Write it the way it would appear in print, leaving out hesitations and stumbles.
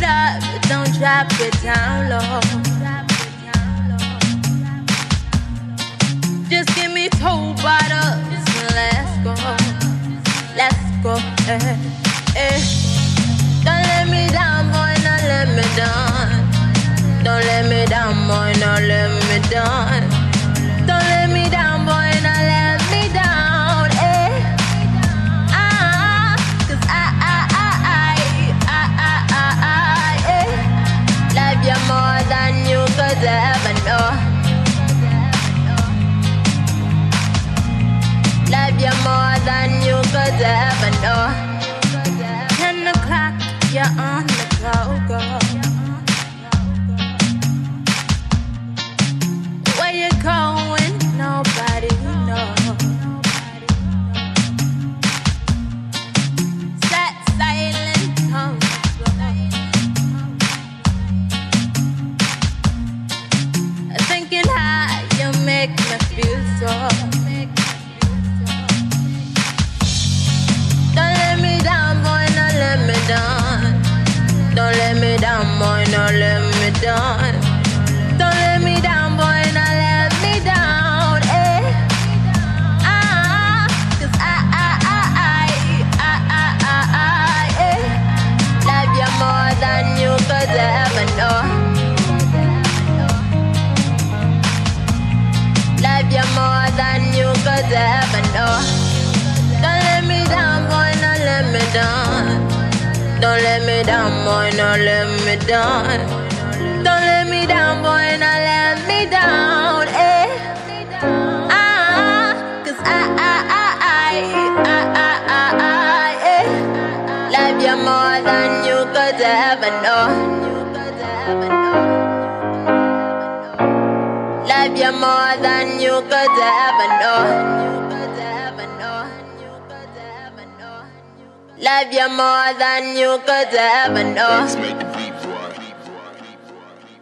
up, don't drop it down low. Just give me 2 bottles and let's go. Let's go, eh, eh. Don't let me down, boy, don't let me down. Don't let me down, boy, don't let me down. Don't let me down, boy, don't let me down, eh. Cause eh. Love you more than you could ever know. Love you more than you could ever know. 10 o'clock, you're on the go. Where you going? Nobody knows. Set silent on the floor. Thinking how you make me feel so. Don't let me down, boy, don't let me down. Don't let me down, boy, don't let me down. Don't let me down, boy, don't let me down, eh. Cause eh. Love you more than you could ever know. Love you more than you could ever know. Don't let me down, boy, don't let me down. Don't let me down, boy, don't let me down. Don't let me down, boy, don't let me down, eh. Cause eh. Love you more than you could ever know. Love you more than you could ever know. Love you more than you could ever know.